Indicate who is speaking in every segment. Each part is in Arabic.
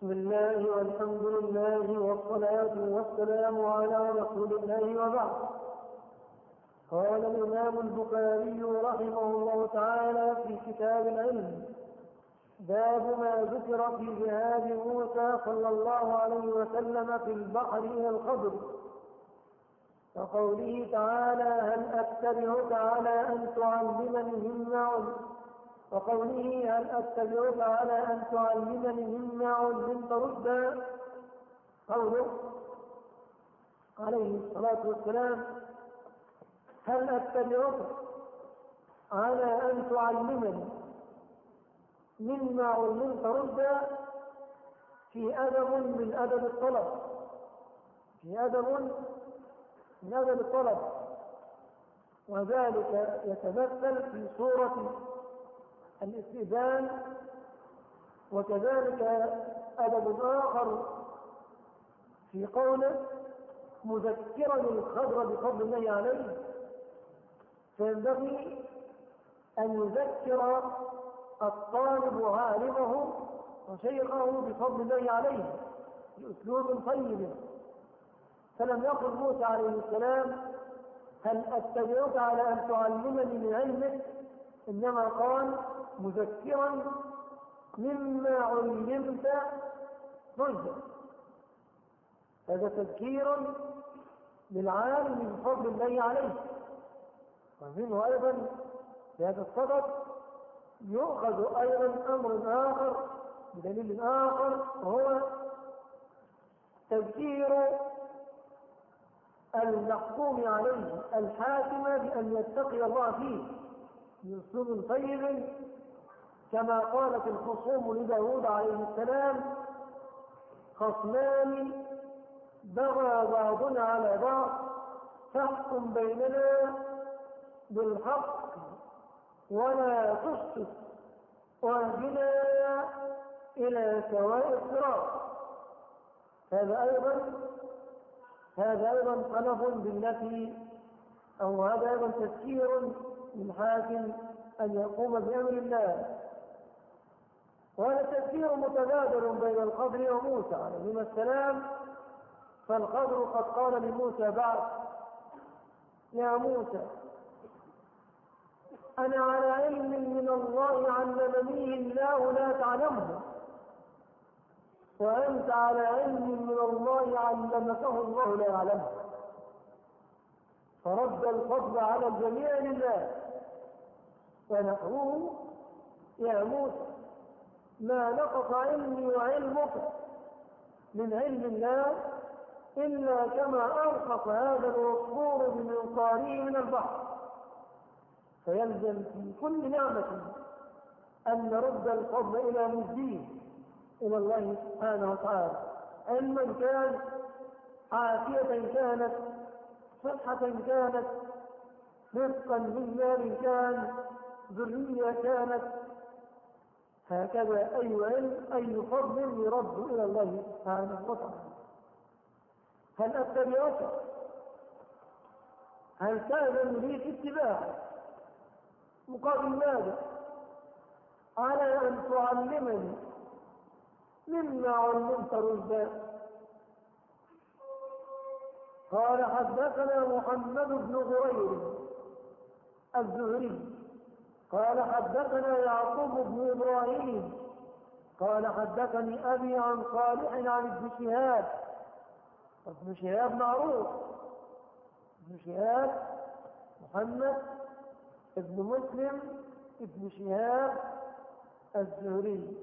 Speaker 1: بسم الله والحمد لله والصلاة والسلام على رسول الله وبعد. قال الإمام البخاري رحمه الله تعالى في كتاب العلم: باب ما ذكر في ذهاب موسى صلى الله عليه وسلم في البحر إلى الخضر، وقوله تعالى: هل أتبعك على أن تعلمني مما علمت رشدا. قوله عليه الصلاة والسلام: هل أتبعك على أن تعلمني مما علمت رشدا، في أدب من أدب الطلب، وذلك يتمثل في صورة الاستئذان. وكذلك أدب آخر في قوله: مذكرا الخضر بفضل الله عليه، فينبغي أن يذكر الطالب عالمه وشيخه بفضل الله عليه بأسلوب طيب. فلم يقل موسى عليه السلام: هل أتبعك على أن تعلمني من علمك، إنما قال: مذكرا مما علمت رشدا. هذا تذكير للعالم بفضل الله عليه. ومنه أيضا في هذا الصدد يؤخذ أيضا أمر آخر بدليل آخر، وهو تذكير المحكوم عليه الحاكم بأن يتقي الله فيه بأسلوب طيب، كما قالت الخصوم لداود عليه السلام: خصمان بغى بعضنا على بعض فاحكم بيننا بالحق ولا تشطط واهدنا إلى سواء الصراط. هذا أيضا طلب بالنفي، أو هذا أيضا تذكير للحاكم أن يقوم بأمر الله. وهذا تذكير متبادل بين الخضر وموسى عليهما السلام. فالخضر قد قال لموسى بعد: يا موسى، أنا على علم من الله علمنيه الله لا تعلمه، وأنت على علم من الله علمته الله لا يعلمه. فرد الفضل على الجميع لله. ونحوه: يا موسى، ما نقص علمي وعلمك من علم الله إلا كما أرخص هذا العصفور بمنقاره من البحر. فيلزم في كل نعمة أن نرد الفضل إلى مجديه، إلى الله سبحانه وتعالى، علما كان، عافية كانت، صحة كانت، رزقا من مال كان، ذرية كانت. هكذا أي علم أي فضل يرد إلى الله سبحانه وتعالى. هل أتبعك؟ هل كان لي في اتباعك مقابل ماذا؟ على أن تعلمني مما علمت رشدا. قال: حدثنا محمد بن غرير الزهري قال: حدثنا يعقوب بن إبراهيم قال: حدثني أبي عن صالح عن ابن شهاب. ابن شهاب معروف، ابن شهاب محمد ابن مسلم ابن شهاب الزهري،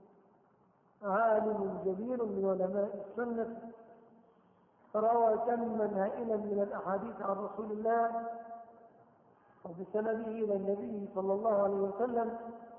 Speaker 1: عالم جليل من علماء السنة، روى كما هائلا من الأحاديث عن رسول الله وبسنده إلى النبي صلى الله عليه وسلم.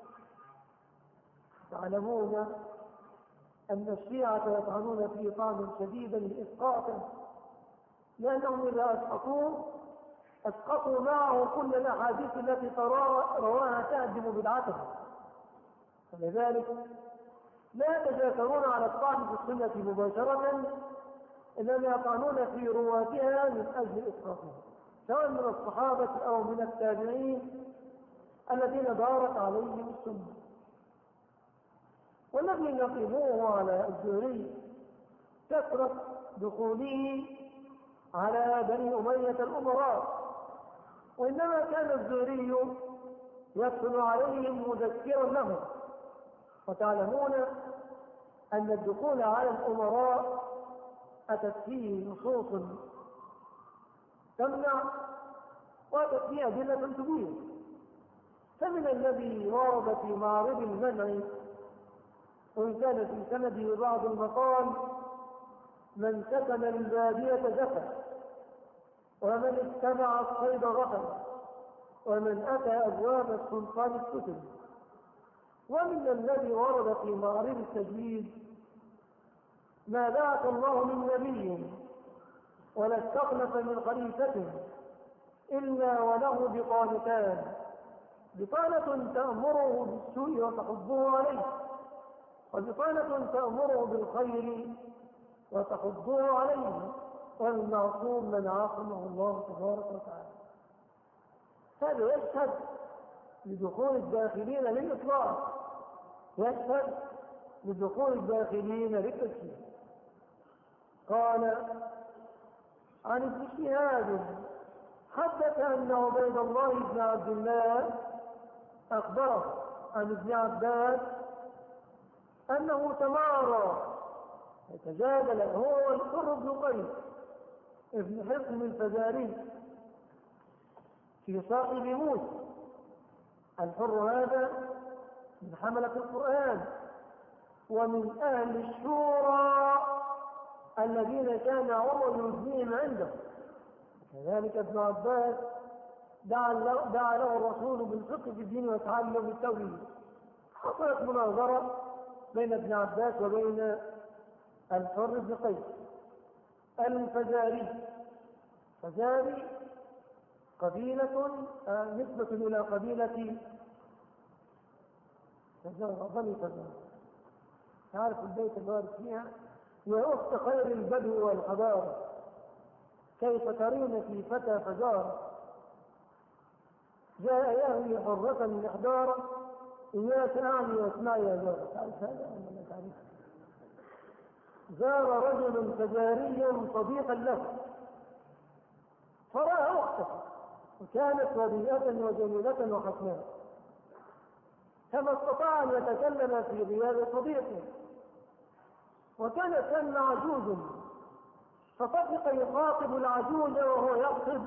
Speaker 1: تعلمون أن الشيعة يطعنون في طعن شديدا لإسقاطه، لأنهم إذا أسقطوا معه كل الأحاديث التي رواها تهدم بدعته. فلذلك لا يتجاثرون على الطعن في السنة مباشرة، إنما يطعنون في رواتها من أجل إسقاطها، سواء من الصحابة أو من التابعين الذين دارت عليهم السنة. والذي نقبوه على الزهري كثرة دخوله على بني أمية الأمراء، وإنما كان الزهري يدخل عليهم مذكرا لهم. وتعلمون أن الدخول على الأمراء أتت فيه نصوص تمنع وأتت فيه أدلة تبين. فمن الذي ورد في معرض المنع وإن كان في سنده بعض المقال: من سكن البادية دخل، ومن استمع الصيد غفل، ومن أتى أبواب السلطان الكتب. ومن الذي ورد في معرض التجويد: ما بعث الله من نبي ولا استخلف من خليفة إلا وله بطانتان: بطانة تأمره بالسوء وتحضه عليه، وبطانة تأمره بالخير وتحضه عليه، والمعصوم من عاصمه الله تبارك وتعالى. هذا يشهد لدخول الداخلين للإطلاق، يشهد لدخول الداخلين للتكفير. قال عن ابن شهاب حدث أن عبيد الله بن عبد الله أخبره عن ابن عباس أنه تمارى يتجادل هو والحر بن قيس ابن حصن الفزاري في صاحب موسى. الحر هذا من حملة القرآن ومن أهل الشورى الذين كان عمر يجزيهم عنده. كذلك ابن عباس دعا له الرسول بالفقه في الدين وتعلم بالتوحيد. حصلت مناظرة بين ابن عباس وبين الحر بن قيس. الفزاري قبيلة نسبة إلى قبيلة بني فزارة. تعرف البيت الوارد فيها: يا أخت خير البدو والحضارة كيف ترين في فتى فجارة، جاء يهوي حرة محدارة إياك أعني واسمعي يا جارة. تعرف هذا ولا لا تعرف؟ زار رجل فزاري صديقا له فرأى أخته وكانت وديئة وجميلة وحسناء، فما استطاع أن يتكلم في غياب صديقه، وكان ثم عجوز فطفق يخاطب العجوز وهو يقصد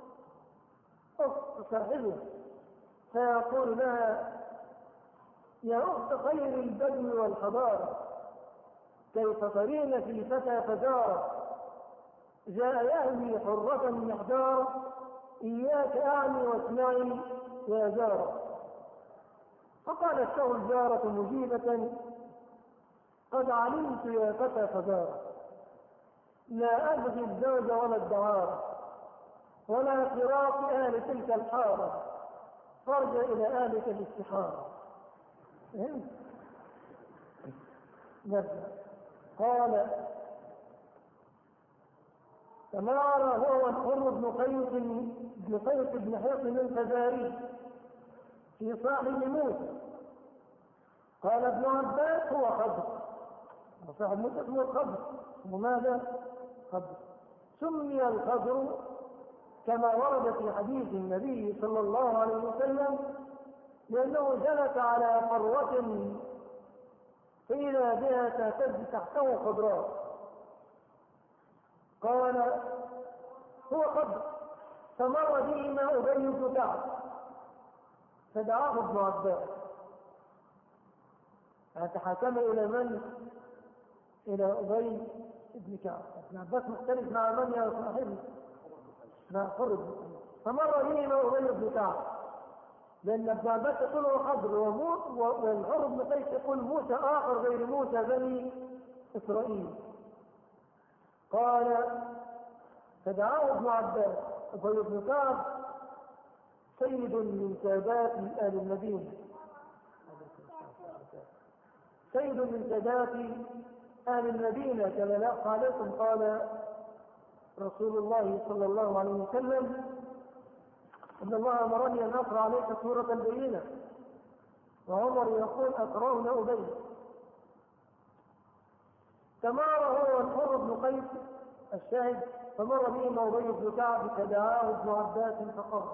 Speaker 1: أخت صاحبه فيقول لها: يا أخت خير البدو والحضارة كيف ترين في فتى فجارة، جاء يهوي حرة محدارة إياك أعني واسمعي يا جارة. فقالت له الجارة مجيبة: قد علمت يا فتى فجارة لا أبغي الزوج ولا الدعارة ولا فراق أهل تلك الحارة، فارجع إلى أهلك باستحارة. نرجع. قال: تمارى هو الحر بن قيس بن حصن الفزاري في صاحب موسى. قال ابن عباس: هو خضر، وصاحب موسى اسمه الخضر. وماذا خضر؟ سمي الخضر كما ورد في حديث النبي صلى الله عليه وسلم لأنه جلس على فروة فإذا بها تهتز تحته خضراء. قال: هو خضر. فمر بهما أبي بن كعب فدعاه ابن عباس، فتحاكم إلى من؟ إلى أبي بن كعب. ابن عباس مختلف مع من يا صاحبي؟ مع حر بن قيس. فمر بهما أبي بن كعب لأن ابن عباس يقول هو خضر والحر بن قيس يقول موسى آخر غير موسى بني إسرائيل. قال: فدعاه ابن عباس أبي بن كعب سيد من سادات آل المدينة، سيد من سادات آل المدينة كما لا عليكم. قال رسول الله صلى الله عليه وسلم: إن الله أمرني أن أقرأ عليك سورة البينة. وعمر يقول: أقرأنا أبي. تمارى هو والحر بن قيس الشاهد، فمر بهما أبي بن كعب فدعاه ابن عباس فقال: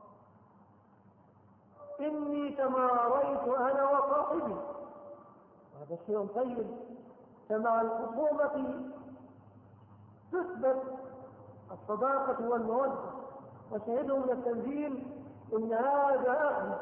Speaker 1: إني تماريت أنا وصاحبي. وهذا شيء طيب، فمع الخصومة تثبت الصداقة والمودة. وشهده من التنزيل: إن هذا أخي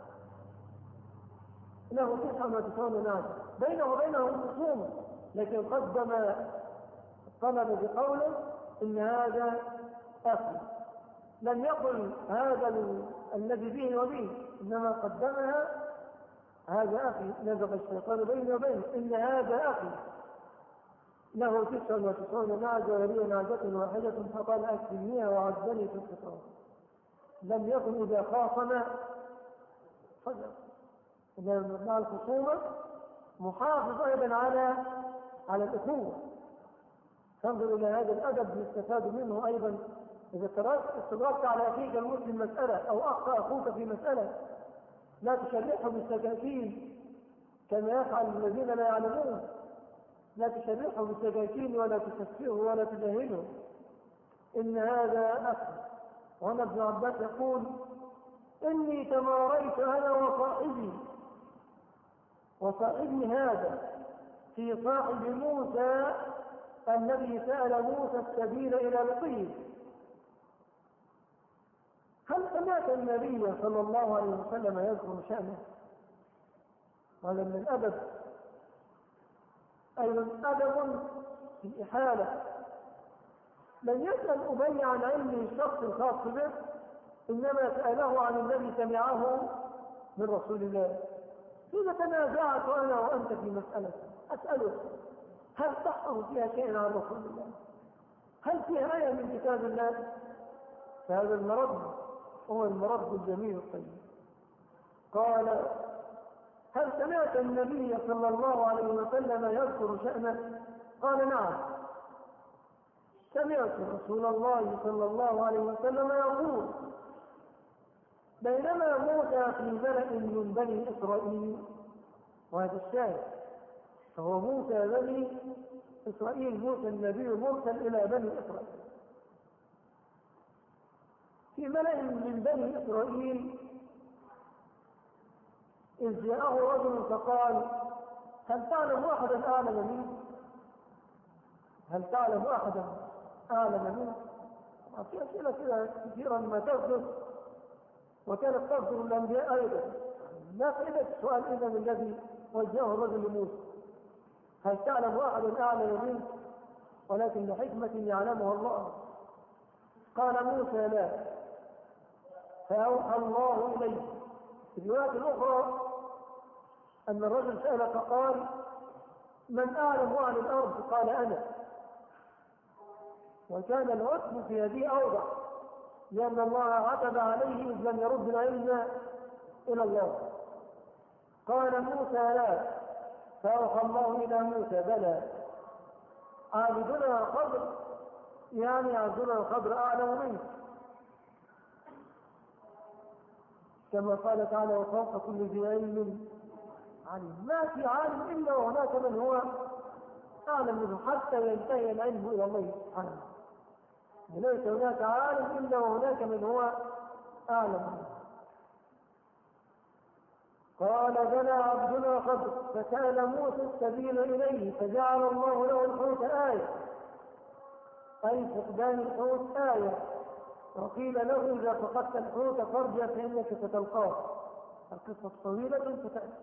Speaker 1: له 99 نعجة، بينه وبينهم خصومة، لكن قدم الطلب بقوله: إن هذا أخي. لم يقل هذا الذي به وبه، إنما قدمها: هذا أخي نزغ الشيطان بيني وبينه، إن هذا أخي له 99 نعجة ولي نعجة واحدة فقال أكفنيها وعزني في الخطاب. لم يكن إذا خاصم فجر. مع الخصومة محافظ أيضا على الأخوة. تنظر إلى هذا الأدب يستفاد منه أيضا. إذا استدركت على أخيك المسلم مسألة أو أخطأ أخوك في مسألة، لا تشرحه بالسكاكين كما يفعل الذين لا يعلمون. لا تشرحه بالسكاكين ولا تسفهه ولا تجاهله. إن هذا أخي. وهنا ابن عباس يقول: إني تماريت أنا وصاحبي هذا في صاحب موسى الذي سأل موسى السبيل إلى لطيف. هل سمعت النبي صلى الله عليه وسلم يذكر شأنه؟ هذا من الأدب، أيضا أدب في الإحالة. لن يسأل أبي عن علم الشخص الخاص به، إنما سأله عن الذي سمعه من رسول الله. إذا تنازعت أنا وأنت في مسألة أسألك: هل تحفظ فيها شيئا عن رسول الله؟ هل فيها آية من كتاب الله؟ فهذا المرد هو المرد الجميل الطيب. قال: هل سمعت النبي صلى الله عليه وسلم يذكر شأنه؟ قال: نعم، سمعت رسول الله صلى الله عليه وسلم يقول: بينما موسى في ملأ من بني إسرائيل. وهذا الشاهد، فهو موسى بني إسرائيل، موسى النبي مرسل إلى بني إسرائيل. في ملأ من بني إسرائيل إذ جاءه رجل فقال: هل تعلم أحدا أعلم منه؟ هل تعلم أحدا أعلم منه؟ في أسئلة كده كثيرا ما تصدر، وكانت تصدر الأنبياء أيضا. ما فائدة السؤال إذا الذي وجهه الرجل لموسى: هل تعلم أحدا أعلم منه؟ ولكن لحكمة يعلمها الله. قال موسى: لا. فأوحى الله إليه. في الرواية الأخرى أن الرجل سأل فقال: من أعلم أهل الأرض؟ قال: أنا. وكان العتب في هذه أوضح، لأن الله عتب عليه إذ لم يرد العلم إلى الله. قال موسى: لا. فأوحى الله إلى موسى: بلى، عابدنا خضر، يعني عبدنا الخضر أعلم منه، كما قال تعالى: وفوق كل ذي علم عليم. ما في عالم إلا وهناك من هو أعلم منه، حتى ينتهي العلم إلى الله سبحانه. وليس هناك عالم إلا وهناك من هو أعلم منه. قال: بلى عبدنا خضر. فسأل موسى السبيل إليه فجعل الله له الحوت آية، أي فقدان الحوت آية. وقيل له: إذا فقدت الحوت فارجع فإنك ستلقاه. القصة طويلة فتأتي.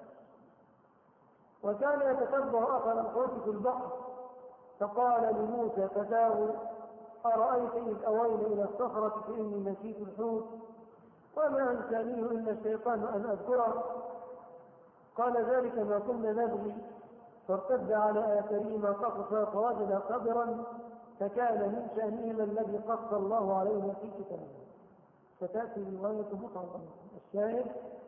Speaker 1: وكان يتتبع أثر الحوت في البحر، فقال لموسى فتاه: أرأيت إذ أوينا إلى الصخرة فإني نسيت الحوت وما أنسانيه إلا الشيطان أن أذكره. قال: ذلك ما كنا نبغي. فارتد على آثارهما قصصا فوجد قبرا فكان من شأنهما الذي قص الله علينا في كتابه. ستأتي رواية مطلقة. الشاهد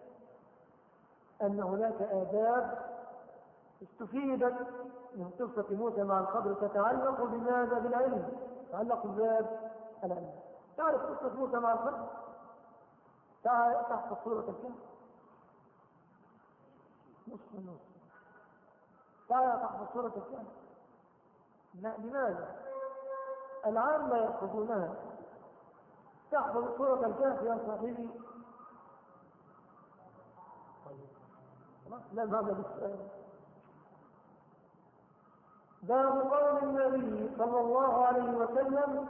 Speaker 1: أن هناك آداب استفيدت من قصة موسى مع الخضر تتعلق بماذا؟ بالعلم. تتعلق بباب العلم. تعرف قصة موسى مع الخضر؟ تعال تحت سورة الكهف، نصف. تعال تحت سورة الكهف. لا، لماذا؟ العامة يحفظونها. تحفظ سورة الكهف يا صاحبي؟ لا معنى للسؤال. باب قول النبي صلى الله عليه وسلم: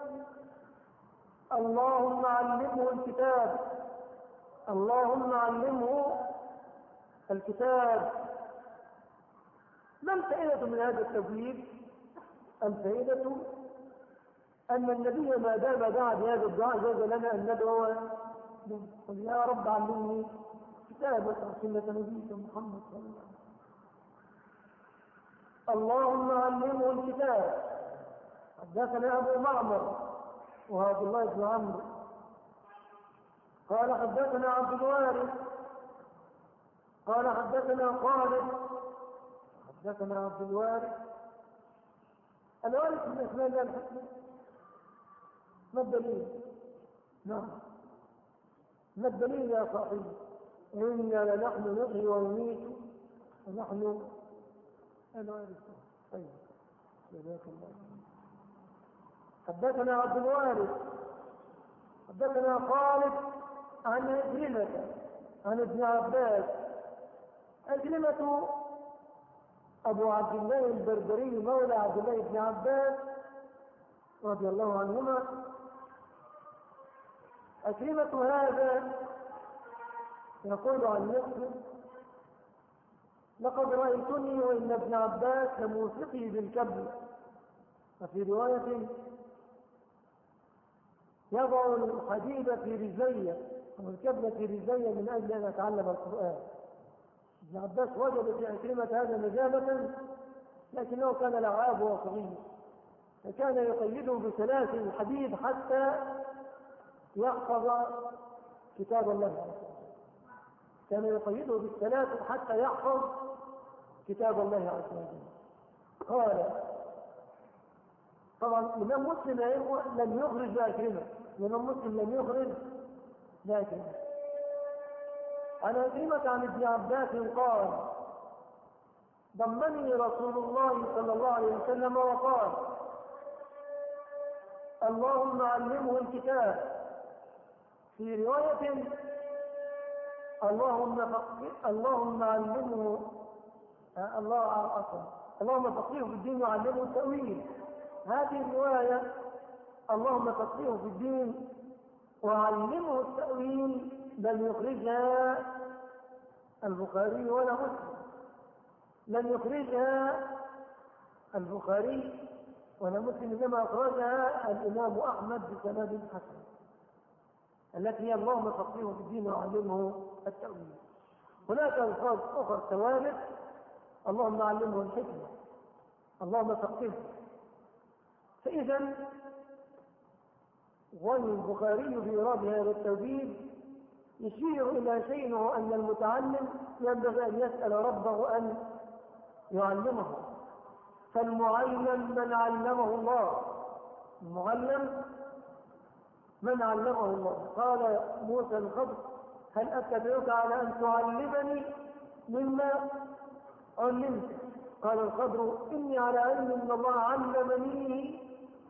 Speaker 1: اللهم علمه الكتاب. اللهم علمه الكتاب. ما الفائدة من هذا التبويب؟ الفائدة أن النبي ما دام دعا بهذا الدعاء جاز لنا أن ندعو قل يا رب علمني كتابك وسنة نبيك محمد صلى الله عليه وسلم. اللهم علمه الكتاب. حدثنا أبو معمر وعبد الله بن عمرو قال حدثنا عبد الوارث قال حدثنا خالد. حدثنا عبد الوارث. الوارث من أسماء الله الحسنى. ما الدليل؟ نعم، ما الدليل يا صاحبي؟ إنا لنحن نحيي ونميت ونحن الوارث. طيب، جزاك الله. حدثنا عبد الوارث. حدثنا خالد عن عكرمة عن ابن عباس. عكرمة أبو عبد الله البربري مولى عبد الله بن عباس رضي الله عنهما. عكرمة هذا يقول عن نفسه: لقد رأيتني وإن ابن عباس لموثقي بالكبل. وفي رواية: يضع الحديد في رجلي أو الكبل في رجلي من أجل أن أتعلم القرآن. ابن عباس وجد في عكرمة هذا مجالة، لكنه كان لعاب وصغير، فكان يقيده بسلاسل الحديد حتى يحفظ كتاب الله عز وجل. كان يقيده بالسلاسل حتى يحفظ كتاب الله عز وجل. قال طبعا الإمام مسلم لم يخرج عكرمة. الإمام مسلم لم يخرج عكرمة. عن عكرمة عن ابن عباس قال: ضمني رسول الله صلى الله عليه وسلم وقال: اللهم علمه الكتاب. في رواية: اللهم علمه اللهم فقهه في الدين وعلمه التأويل. هذه الرواية اللهم فقهه في الدين وعلمه التأويل لم يخرجها البخاري ولا مسلم. لم يخرجها البخاري ولا مسلم، إنما أخرجها الإمام أحمد بسند حسن، التي هي اللهم فقهه في الدين وعلمه التأويل. هناك ألفاظ أخرى ثوابت: اللهم علمه الحكمة، اللهم فقهه. فإذا والبخاري في إيراد هذا التوحيد يشير إلى شيء، هو أن المتعلم ينبغي أن يسأل ربه أن يعلمه. فالمعلم من علمه الله. المعلم من علمه الله. قال موسى الخضر: هل أتبعك على أن تعلمني مما علمت؟ قال الخضر: إني على علم من الله علمني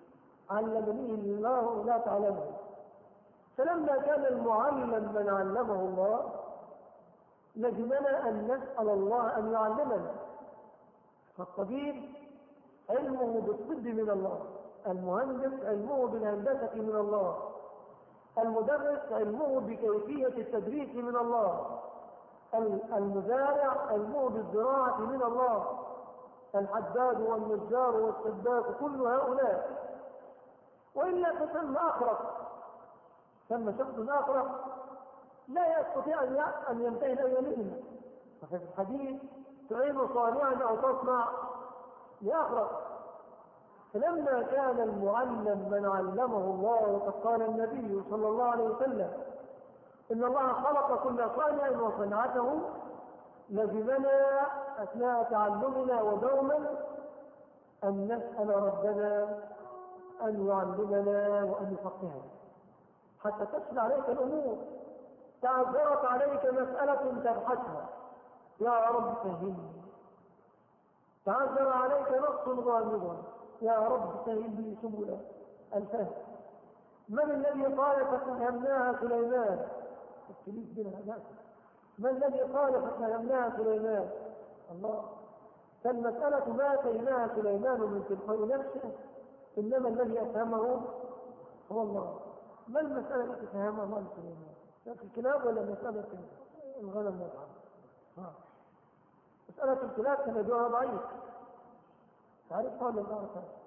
Speaker 1: الله لا تعلمه. فلما كان المعلم من علمه الله لزمنا أن نسأل الله أن يعلمنا. فالطبيب علمه بالطب من الله، المهندس علمه بالهندسة من الله، المدرس علمه بكيفية التدريس من الله، المزارع علمه بالزراعة من الله، الحداد والنجار والسباك كل هؤلاء. وإلا فثم أخرق، ثم شخص آخر لا يستطيع أن ينتهي أي منه. ففي الحديث: تعين صانعا أو تصنع لأخرق. فلما كان المعلم من علمه الله، وقد قال النبي صلى الله عليه وسلم: إن الله خلق كل صانع وصنعته، لزمنا أثناء تعلمنا ودوما أن نسأل ربنا أن يعلمنا وأن يفقهنا حتى تسهل عليك الأمور. تعذرت عليك مسألة تبحثها: يا رب فهمني. تعذر عليك نص غامض: يا رب سهل لي سبل الفهم. من الذي قال ففهمناها سليمان؟ التليف بنا ناس. من الذي قال ففهمناها سليمان؟ الله. فالمسألة ما أتيناها سليمان من تلقاء نفسه، إنما الذي أفهمه هو الله. ما المسألة التي فهمها الله سليمان؟ في الكلاب ولا مسألة الغنم والحرب؟ مسألة الكلاب سندوها ضعيف، تعرف قال الله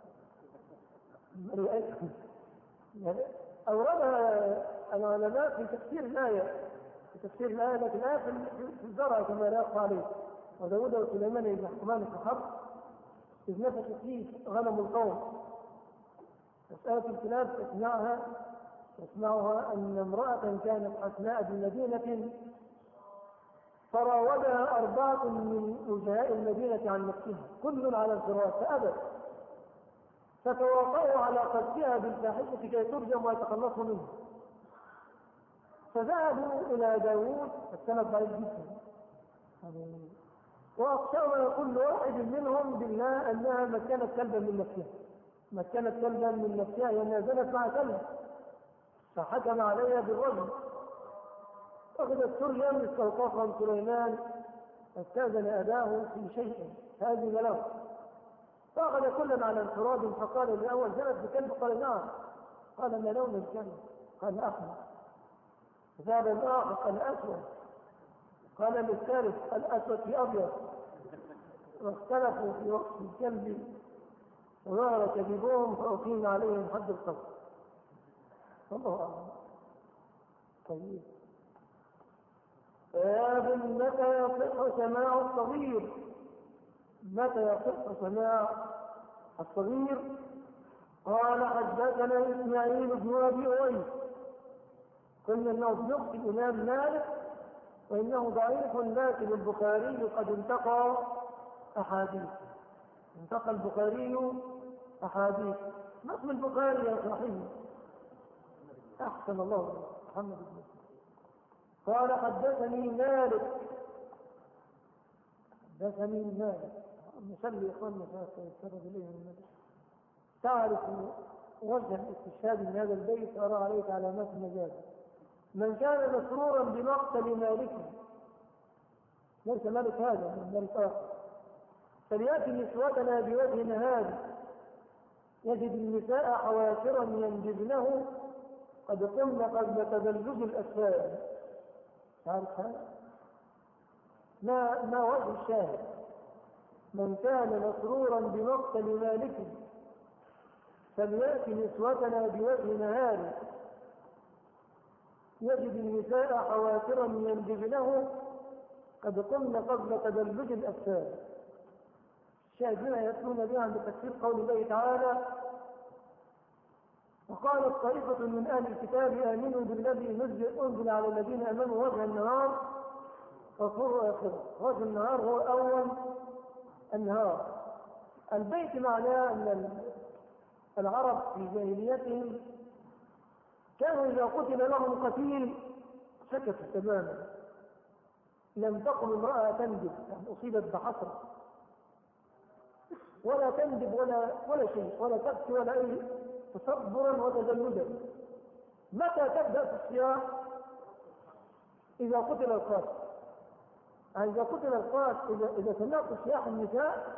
Speaker 1: تعالى يعني أوردها العلماء في تفسير الآية، لكن الآية في الزرع كما لا يخفى عليه. وداود وسليمان إذ يحكمان في الحرب إذ نفشت فيه غنم القوم. مسألة الكلاب تسمعها أن امرأة كانت حسناء بمدينة فراودها 4 من وجهاء المدينة عن نفسها كل على الفراش فأبت، فتواطؤوا على قتلها بالفاحشة كي ترجم ويتخلصوا منه. فذهبوا إلى داود، السند ضعيف جدا، وأقسم كل واحد منهم بالله أنها مكنت كلبا من نفسها لأنها زنت مع كلب، فحكم عليها بالرجم. أخذت ترجم استوقفهم سليمان، استأذن أباه في شيء فأذن له، فأخذ كلا على انفراد فقال الأول زنت بكلب؟ قال نعم. قال ما لون الكلب؟ قال أحمر. ذهب الآخر قال أسود. قال للثالث الأسود في أبيض. واختلفوا في وصف الكلب وظهر كذبهم فأقيم عليهم حد القتل. الله أعلم. طيب يا ابن متى يصح سماع الصغير؟ متى يصح سماع الصغير؟ قال حدثنا إسماعيل بن أبي أويس، قلنا أنه بنقص الإمام مالك وإنه ضعيف، لكن البخاري قد انتقى البخاري أحاديث. ما اسم البخاري يا صحيح؟ أحسن الله محمد بن قال حدثني مالك نسلي إخواننا فيتسرد إليه النبي. تعرف وجه الاستشهاد من هذا البيت؟ أرى عليك علامات النجاة. من كان مسرورا بمقتل مالكه، ليس مالك هذا من مالك آخر، فليأتي نسوتنا بوجه نهار، يجد النساء حوافرا ينجبنه قد قمن قبل تبلج الأسفار. تعرف هذا؟ ما وجه الشاهد؟ من كان مسرورا بمقتل مالكه فليأتي نسوتنا بوجه نهار، يجد النساء حوافرا ينجبنه قد قمن قبل تبلج الأسفار. الشاهدين يتلون بها عند تفسير قول الله تعالى: وقالت طائفة من أهل الكتاب آمنوا بالذي أنزل على الذين آمنوا وجه النهار واكفروا آخره. وجه النهار هو أول النهار. البيت معناه أن العرب في جاهليتهم كانوا إذا قتل لهم قتيل سكتوا تماما، لم تقل امرأة تندب، يعني أصيبت بحسرة ولا تندب ولا شيء، ولا تبكي ولا أي، تصبرا وتجلدا. متى تبدأ في الصياح؟ إذا قتل القاتل. إذا قتل القاتل، إذا سمعت صياح النساء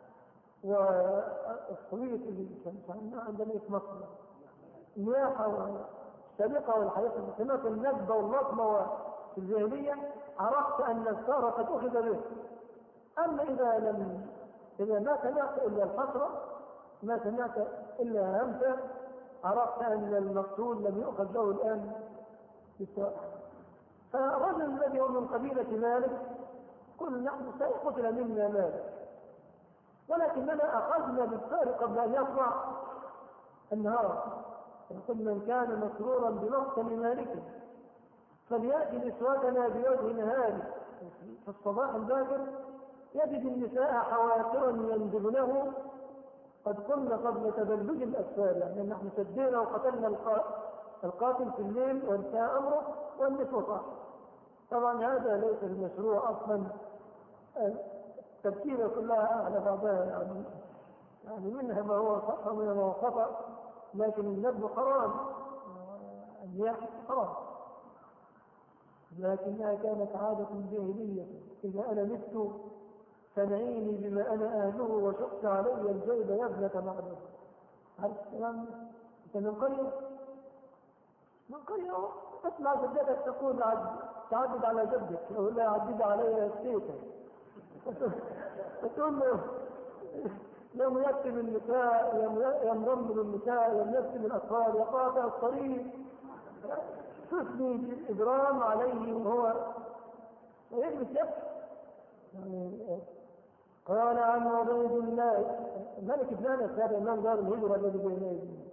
Speaker 1: والصويت اللي كان عندنا في مصر، النياحة والسابقة والحياة، سمعت الندبة واللطمة في الجاهلية، عرفت أن الثار قد أخذ به. أما إذا ما سمعت إلا الحسرة، ما سمعت إلا همسة، عرفت أن المقتول لم يؤخذ له الآن بالسؤال. فالرجل الذي هو من قبيلة مالك قل نحن سيقتل منا مالك، ولكننا أخذنا بالثار قبل أن يطلع النهار. يقول من كان مسرورا بمقتل مالك فليأتي نسوتنا بوجه نهار. في الصباح الباكر يجد النساء حوافرا يندبنه قد قمنا قبل تبلج الأسفار، يعني نحن سدينا وقتلنا القاتل في الليل وانتهى أمره والنسوة صح. طبعا هذا ليس المشروع أصلا، التفكير كلها على بعضها، يعني يعني منها ما هو صح ومنها ما هو خطأ، لكن النبذ حرام، النياحة حرام، لكنها كانت عادة جاهلية. إذا أنا مت فنعيني بما أنا أهله وشق علي الجيب يا ابنة معبد. هل الكلام أنت من قرية؟ من قرية اسمع جدتك تقول تعدد على جدك، يقول لا عدد علي السيطة. تقول له يوم يكتب النساء، يوم يرمل النساء، يوم يكتب الأطفال، يقاطع الطريق، تثني بالإجرام عليه وهو ويجلس يبكي. قال عن عبيد الله ملك بن انس، هذا امام دار الهجره الذي بين ايدينا.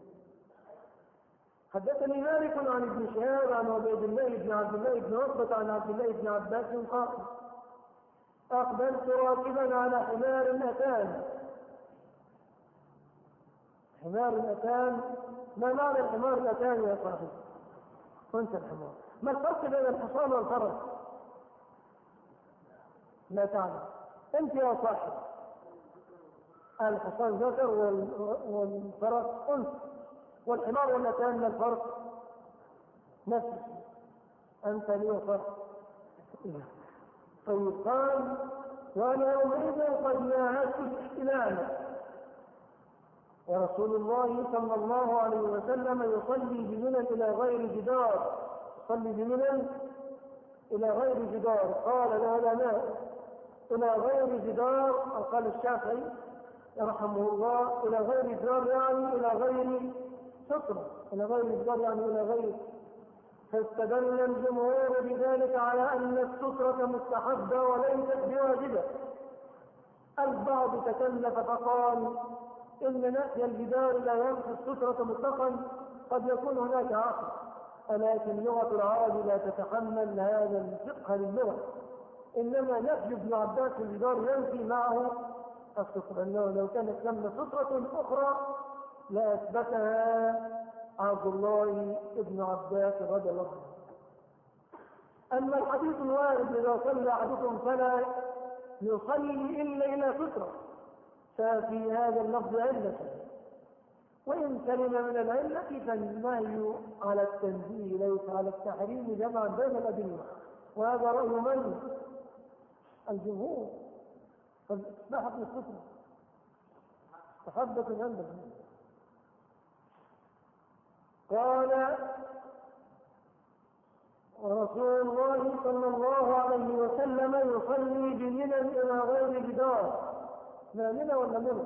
Speaker 1: حدثني مالك عن ابن شهاب عن عبيد الله بن عبد الله بن عتبة عن عبد الله بن عباس قال اقبلت راكبا على حمار اتان. حمار اتان، ما معنى الحمار الاتان يا صاحبي؟ انت الحمار، ما الفرق بين الحصان والفرس؟ لا تعلم انت يا صاحب. الحصان ذكر والفرس انثى، والحمار والاتان ما الفرق؟ نفس انت لي فرق. طيب قال وانا يومئذ قد ناهزت الاحتلال ورسول الله صلى الله عليه وسلم يصلي بمنى الى غير جدار. يصلي بمنى الى غير جدار. قال العلماء إلى غير جدار، قال الشافعي رحمه الله إلى غير جدار يعني إلى غير سترة، إلى غير جدار يعني إلى غير. فاستدل الجمهور بذلك على أن السترة مستحبة وليست بواجبة. البعض تكلف فقال إن نفي الجدار لا ينفي السترة مطلقا، قد يكون هناك عقل، ولكن لغة العرب لا تتحمل هذا الفقه للغة. إنما نفي ابن عباس الجدار ينفي معه السترة، أنه لو كانت ثم سترة أخرى لأثبتها عبد الله بن عباس رضي الله عنه. أما الحديث الوارد إذا صلى أحدكم فلا يصلي إلا إلى سترة، ففي هذا اللفظ علة، وإن سلم من العلة فالنهي على التنزيه ليس على التحريم جمعا بين الأدلة، وهذا رأي من؟ الجمهور. فاستحب السترة استحبت عندهم. قال ورسول الله صلى الله عليه وسلم يصلي بمنى إلى غير جدار. لا منى ولا منى؟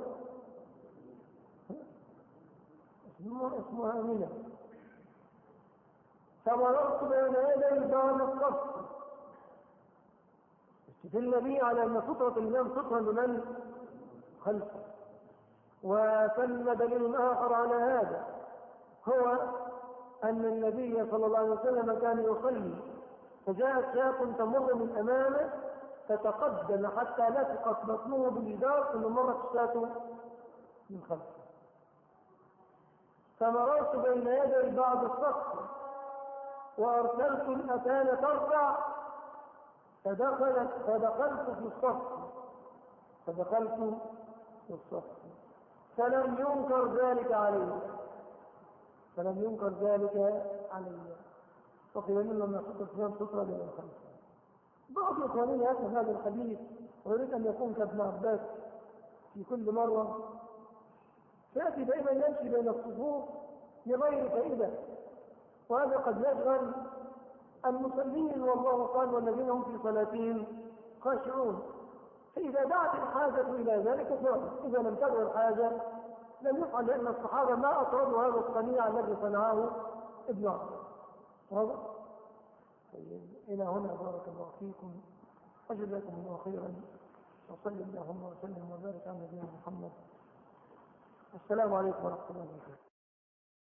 Speaker 1: اسمها منى. فمررت بين يدي بعض الصف. استدل النبي على أن سترة الإمام سترة لمن خلفه. وثم دليل آخر على هذا، هو أن النبي صلى الله عليه وسلم كان يصلي فجاءت شاة تمر من أمامه فتقدم حتى لصقت بطنه بالجدار ثم مرت الشاة من خلفه. فمررت بين يدي بعض الصف وأرسلت الأتان ترفع فدخلت في الصف فلم ينكر ذلك علي. وقيل لنا ما سترة فيهم سترة لمن خلفه. بعض الإخوانين يفهم هذا الحديث ويريد أن يكون كابن عباس في كل مرة، فيأتي دائما يمشي بين الصفوف لغير فائدة، وهذا قد يشغل المصلين. والله قال والذين هم في صلاتهم خاشعون. فإذا دعت الحاجة إلى ذلك فعل، إذا لم تدع الحاجة لم يفعل، لأن الصحابة ما أطردوا هذا الصنيع الذي صنعه ابن عباس. واضح؟ طيب إلى هنا بارك الله فيكم وجزاكم الله خيرا، وصلى اللهم وسلم وبارك على نبينا محمد. السلام عليكم ورحمة الله وبركاته.